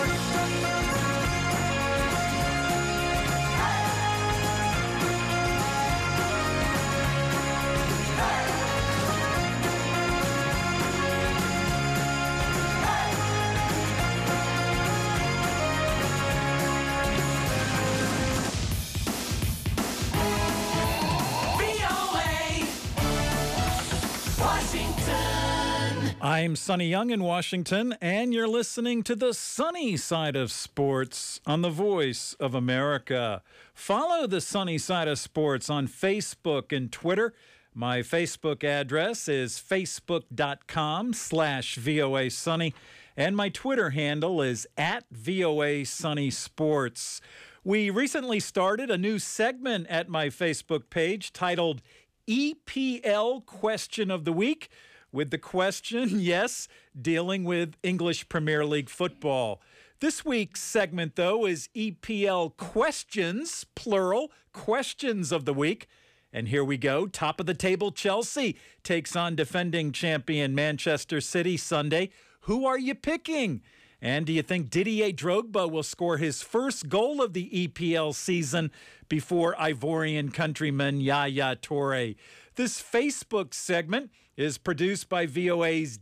I'm Sonny Young in Washington, and you're listening to the sunny side of sports on the Voice of America. Follow the sunny side of sports on Facebook and Twitter. My Facebook address is facebook.com slash VOA Sunny, and my Twitter handle is at VOA Sunny Sports. We recently started a new segment at my Facebook page titled E P L Question of the Week, with the question, yes, dealing with English Premier League football. This week's segment, though, is E P L Questions, plural, Questions of the Week. And here we go. Top of the table, Chelsea takes on defending champion Manchester City Sunday. Who are you picking? And do you think Didier Drogba will score his first goal of the E P L season before Ivorian countryman Yaya Toure? This Facebook segment is produced by V O A's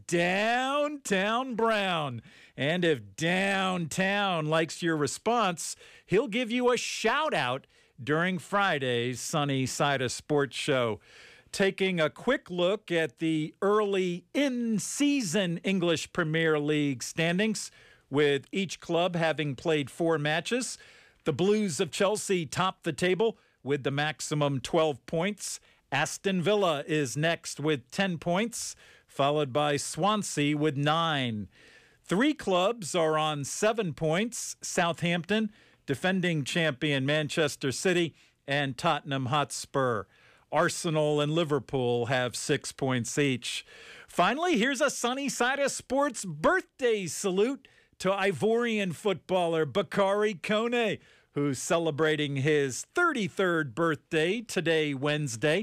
Downtown Brown. And if Downtown likes your response, he'll give you a shout-out during Friday's Sunny Side of Sports show. Taking a quick look at the early in-season English Premier League standings, with each club having played four matches. The Blues of Chelsea top the table with the maximum twelve points. Aston Villa is next with ten points, followed by Swansea with nine. Three clubs are on seven points: Southampton, defending champion Manchester City, and Tottenham Hotspur. Arsenal and Liverpool have six points each. Finally, here's a Sunny Side of Sports birthday salute to Ivorian footballer Bakary Kone, who's celebrating his thirty-third birthday today, Wednesday.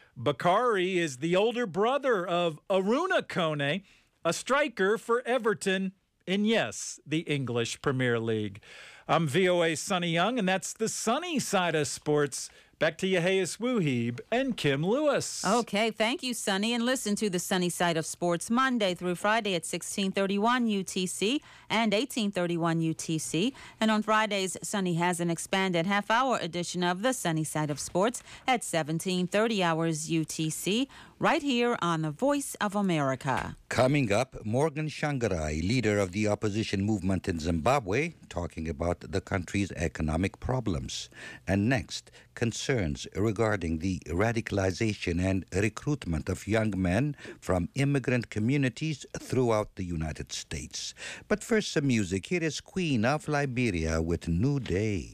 Bakary is the older brother of Aruna Kone, a striker for Everton in, yes, the English Premier League. I'm V O A's Sonny Young, and that's the Sunny Side of Sports. Back to Yehias Wuhib and Kim Lewis. Okay, thank you, Sonny. And listen to the Sunny Side of Sports Monday through Friday at sixteen thirty-one U T C and eighteen thirty-one U T C. And on Fridays, Sonny has an expanded half-hour edition of the Sunny Side of Sports at seventeen thirty hours U T C, right here on the Voice of America. Coming up, Morgan Shangarai, leader of the opposition movement in Zimbabwe, talking about the country's economic problems. And next, concerns regarding the radicalization and recruitment of young men from immigrant communities throughout the United States. But first, some music. Here is Queen of Liberia with New Day.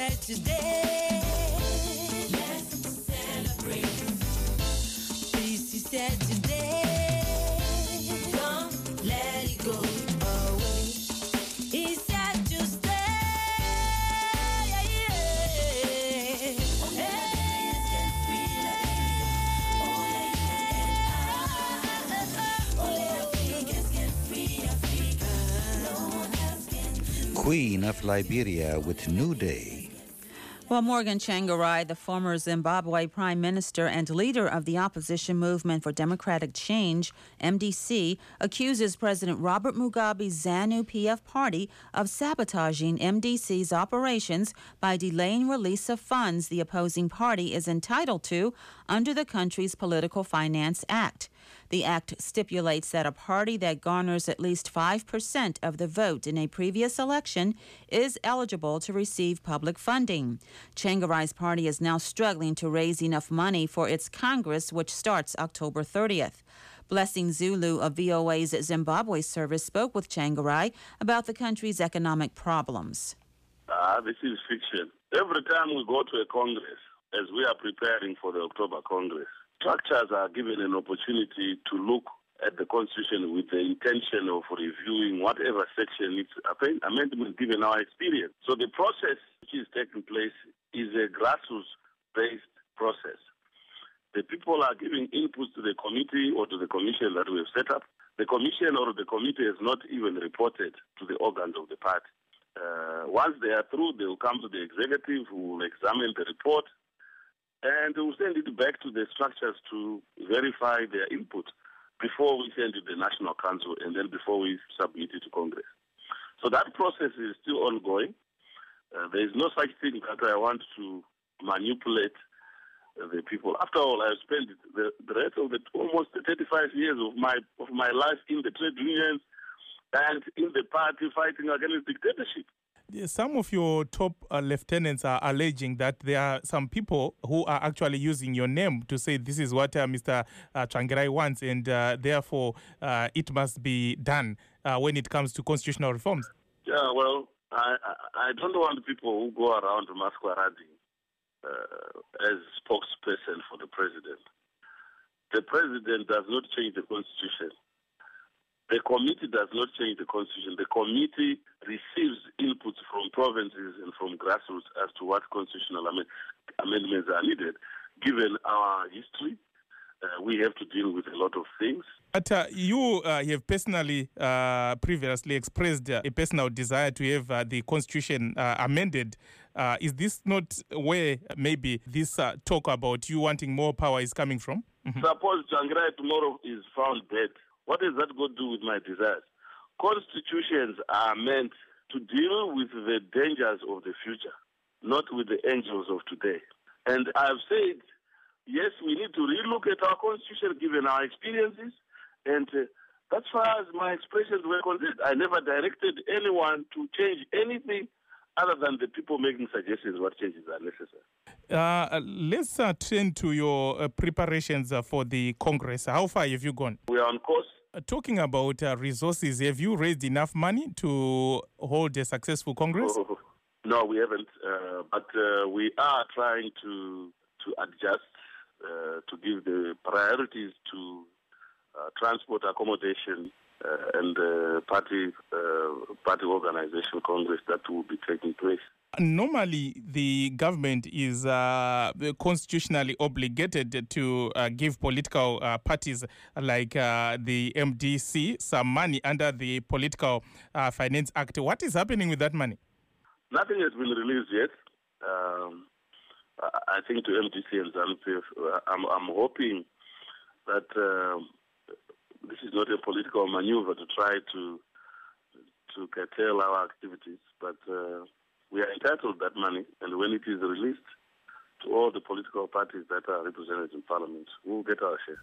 said today. Let's celebrate. Peace, he said today. Don't let it go away. He said to stay. Queen of Liberia with New Day. Well, Morgan Tsvangirai, the former Zimbabwe prime minister and leader of the opposition movement for democratic change, M D C, accuses President Robert Mugabe's ZANU-P F party of sabotaging M D C's operations by delaying release of funds the opposing party is entitled to under the country's Political Finance Act. The act stipulates that a party that garners at least five percent of the vote in a previous election is eligible to receive public funding. Tsvangirai's party is now struggling to raise enough money for its Congress, which starts October thirtieth. Blessing Zulu of V O A's Zimbabwe service spoke with Tsvangirai about the country's economic problems. Ah, this is fiction. Every time we go to a Congress, as we are preparing for the October Congress, structures are given an opportunity to look at the Constitution with the intention of reviewing whatever section needs amendment given our experience. So the process which is taking place is a grassroots-based process. The people are giving inputs to the committee or to the commission that we have set up. The commission or the committee has not even reported to the organs of the party. Uh, once they are through, they will come to the executive who will examine the report and we'll send it back to the structures to verify their input before we send it to the National Council and then before we submit it to Congress. So that process is still ongoing. Uh, there is no such thing that I want to manipulate uh, the people. After all, I've spent the, the rest of the almost thirty-five years of my of my life in the trade unions and in the party fighting against dictatorship. Some of your top uh, lieutenants are alleging that there are some people who are actually using your name to say this is what uh, Mister Uh, Tsvangirai wants and uh, therefore uh, it must be done uh, when it comes to constitutional reforms. Yeah, well, I, I, I don't want people who go around masquerading uh, as spokesperson for the president. The president does not change the Constitution. The committee does not change the Constitution. The committee receives inputs from provinces and from grassroots as to what constitutional am- amendments are needed. Given our history, uh, we have to deal with a lot of things. But uh, you uh, have personally uh, previously expressed uh, a personal desire to have uh, the Constitution uh, amended. Uh, is this not where maybe this uh, talk about you wanting more power is coming from? Mm-hmm. Suppose Tsvangirai tomorrow is found dead. What is that going to do with my desires? Constitutions are meant to deal with the dangers of the future, not with the angels of today. And I've said, yes, we need to relook at our Constitution given our experiences. And uh, that's far as my expressions were concerned. I never directed anyone to change anything other than the people making suggestions what changes are necessary. Uh, let's uh, turn to your uh, preparations uh, for the Congress. How far have you gone? We are on course. Uh, talking about uh, resources, have you raised enough money to hold a successful Congress? Oh, no, we haven't. Uh, but uh, we are trying to to adjust, uh, to give the priorities to uh, transport accommodation uh, and uh, party uh, party organization Congress that will be taking place. Normally, the government is uh, constitutionally obligated to uh, give political uh, parties like uh, the M D C some money under the Political uh, Finance Act. What is happening with that money? Nothing has been released yet. Um, I think to M D C and ZANU-P F, I'm, I'm hoping that uh, this is not a political maneuver to try to to curtail our activities, but uh, we are entitled to that money, and when it is released to all the political parties that are represented in Parliament, we'll get our share.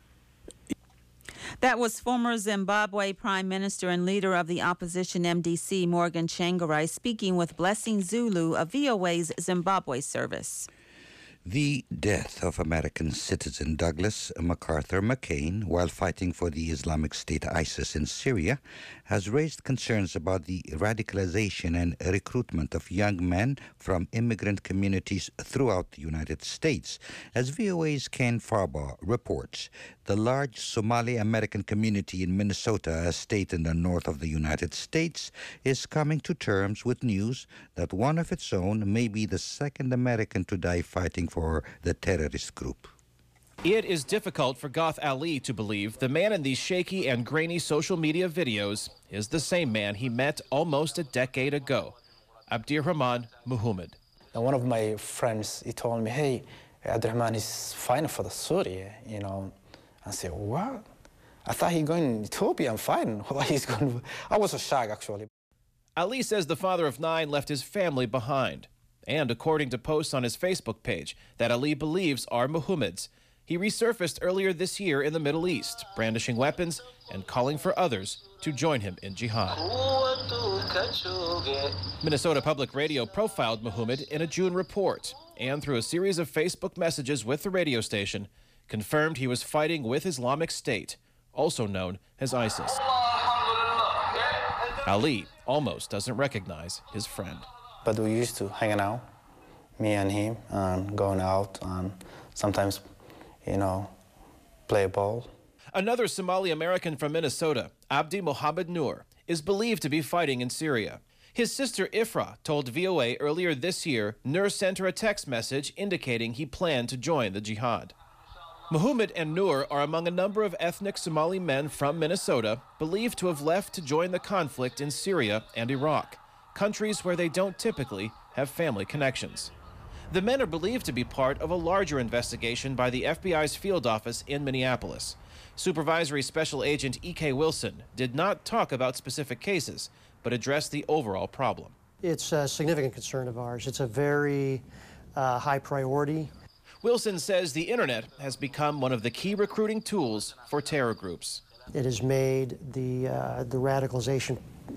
That was former Zimbabwe Prime Minister and leader of the opposition M D C, Morgan Tsvangirai, speaking with Blessing Zulu of V O A's Zimbabwe service. The death of American citizen Douglas MacArthur McCain while fighting for the Islamic State ISIS in Syria has raised concerns about the radicalization and recruitment of young men from immigrant communities throughout the United States. As V O A's Ken Farbaugh reports, the large Somali American community in Minnesota, a state in the north of the United States, is coming to terms with news that one of its own may be the second American to die fighting for the terrorist group. It is difficult for Goth Ali to believe the man in these shaky and grainy social media videos is the same man he met almost a decade ago, Abdirahman Muhammad. And one of my friends, he told me, hey, Abdirahman is fighting for the Syria, you know. I said, what? I thought he's going to Ethiopia and fighting. Why he's going? I was so shocked, actually. Ali says the father of nine left his family behind. And according to posts on his Facebook page that Ali believes are Muhammad's, he resurfaced earlier this year in the Middle East, brandishing weapons and calling for others to join him in jihad. Minnesota Public Radio profiled Muhammad in a June report, and through a series of Facebook messages with the radio station, confirmed he was fighting with Islamic State, also known as ISIS. Ali almost doesn't recognize his friend. But we used to hang out, me and him, and going out and sometimes, you know, play ball. Another Somali American from Minnesota, Abdi Mohammed Noor, is believed to be fighting in Syria. His sister Ifra told V O A earlier this year Noor sent her a text message indicating he planned to join the jihad. Muhammad and Noor are among a number of ethnic Somali men from Minnesota believed to have left to join the conflict in Syria and Iraq, countries where they don't typically have family connections. The men are believed to be part of a larger investigation by the F B I's field office in Minneapolis. Supervisory Special Agent E K Wilson did not talk about specific cases, but addressed the overall problem. It's a significant concern of ours. It's a very uh, high priority. Wilson says the internet has become one of the key recruiting tools for terror groups. It has made the, uh, the radicalization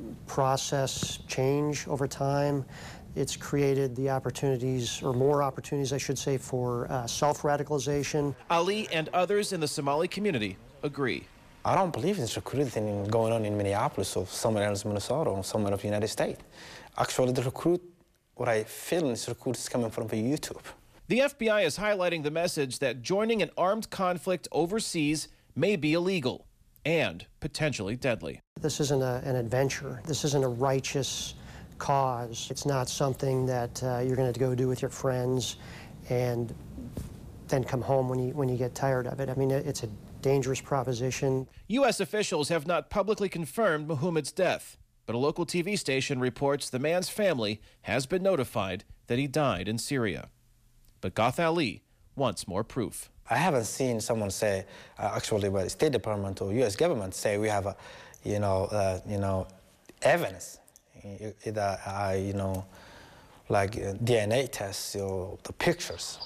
process change over time. It's created the opportunities, or more opportunities, I should say, for uh, self-radicalization. Ali and others in the Somali community agree. I don't believe in recruiting going on in Minneapolis or somewhere else in Minnesota or somewhere of the United States. Actually, the recruit, what I feel is recruit is coming from YouTube. The F B I is highlighting the message that joining an armed conflict overseas may be illegal and potentially deadly. This isn't a, an adventure. This isn't a righteous cause. It's not something that uh, you're going to go do with your friends and then come home when you, when you get tired of it. I mean, it's a dangerous proposition. U S officials have not publicly confirmed Muhammad's death, but a local T V station reports the man's family has been notified that he died in Syria. But Goth Ali wants more proof. I haven't seen someone say, uh, actually, by the State Department or U S government say we have a, you know, uh, you know, evidence, either, uh, you know, like uh, D N A tests or the pictures.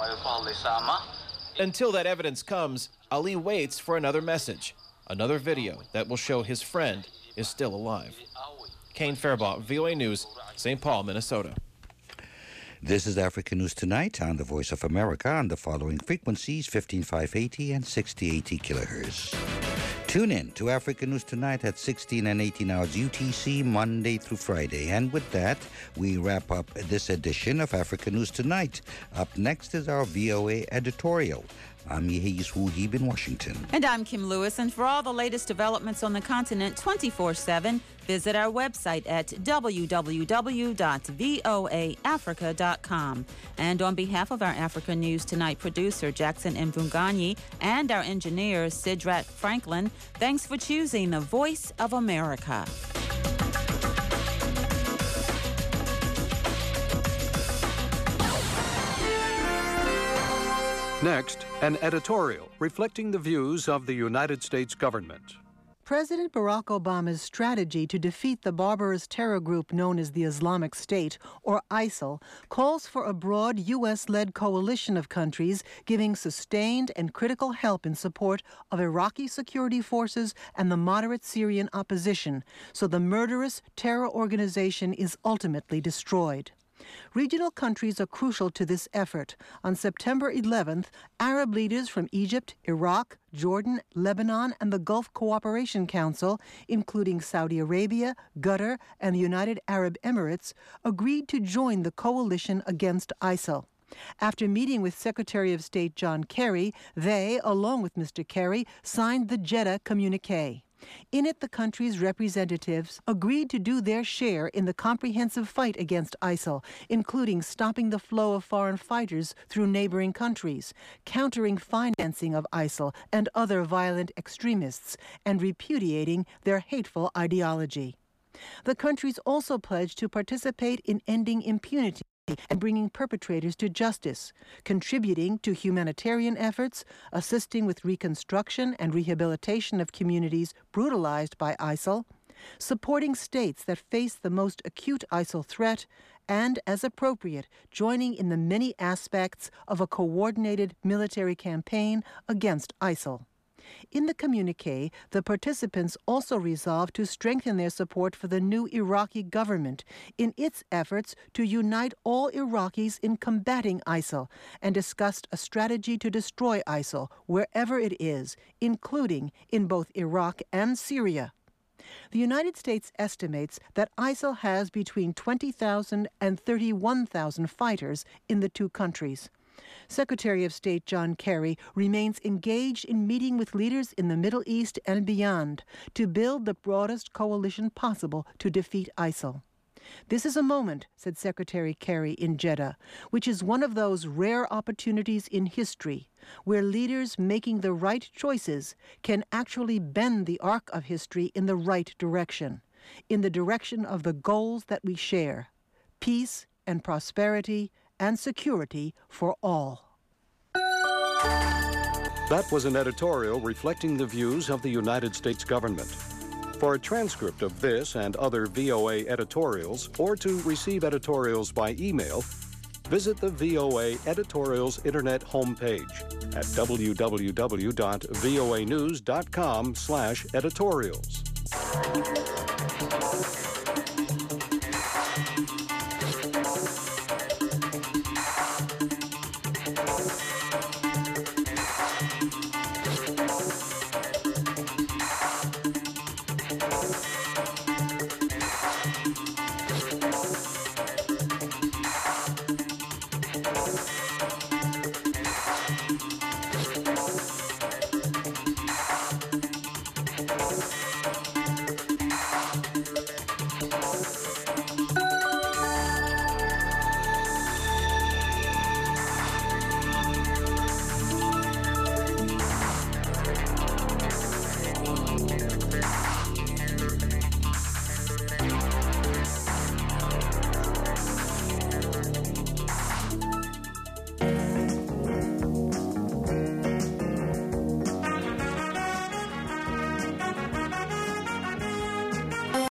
Until that evidence comes, Ali waits for another message, another video that will show his friend is still alive. Kane Fairbaugh, V O A News, Saint Paul, Minnesota. This is Africa News Tonight on the Voice of America on the following frequencies, fifteen five eighty and sixty eighty kilohertz. Tune in to Africa News Tonight at sixteen and eighteen hours U T C, Monday through Friday. And with that, we wrap up this edition of Africa News Tonight. Up next is our V O A editorial. I'm Yehiyis Wuhib in Washington. And I'm Kim Lewis. And for all the latest developments on the continent twenty-four seven, visit our website at w w w dot voa africa dot com. And on behalf of our Africa News Tonight producer, Jackson Mvunganyi, and our engineer, Sidrak Franklin, thanks for choosing the Voice of America. Next, an editorial reflecting the views of the United States government. President Barack Obama's strategy to defeat the barbarous terror group known as the Islamic State, or ISIL, calls for a broad U S-led coalition of countries giving sustained and critical help in support of Iraqi security forces and the moderate Syrian opposition, so the murderous terror organization is ultimately destroyed. Regional countries are crucial to this effort. On September eleventh, Arab leaders from Egypt, Iraq, Jordan, Lebanon, and the Gulf Cooperation Council, including Saudi Arabia, Qatar, and the United Arab Emirates, agreed to join the coalition against ISIL. After meeting with Secretary of State John Kerry, they, along with Mister Kerry, signed the Jeddah communiqué. In it, the country's representatives agreed to do their share in the comprehensive fight against ISIL, including stopping the flow of foreign fighters through neighboring countries, countering financing of ISIL and other violent extremists, and repudiating their hateful ideology. The countries also pledged to participate in ending impunity and bringing perpetrators to justice, contributing to humanitarian efforts, assisting with reconstruction and rehabilitation of communities brutalized by ISIL, supporting states that face the most acute ISIL threat, and, as appropriate, joining in the many aspects of a coordinated military campaign against ISIL. In the communiqué, the participants also resolved to strengthen their support for the new Iraqi government in its efforts to unite all Iraqis in combating ISIL, and discussed a strategy to destroy ISIL wherever it is, including in both Iraq and Syria. The United States estimates that ISIL has between twenty thousand and thirty-one thousand fighters in the two countries. Secretary of State John Kerry remains engaged in meeting with leaders in the Middle East and beyond to build the broadest coalition possible to defeat ISIL. This is a moment, said Secretary Kerry in Jeddah, which is one of those rare opportunities in history where leaders making the right choices can actually bend the arc of history in the right direction, in the direction of the goals that we share: peace and prosperity and security for all. That was an editorial reflecting the views of the United States government. For a transcript of this and other V O A editorials, or to receive editorials by email, visit the V O A Editorials Internet homepage at w w w dot voa news dot com slash editorials.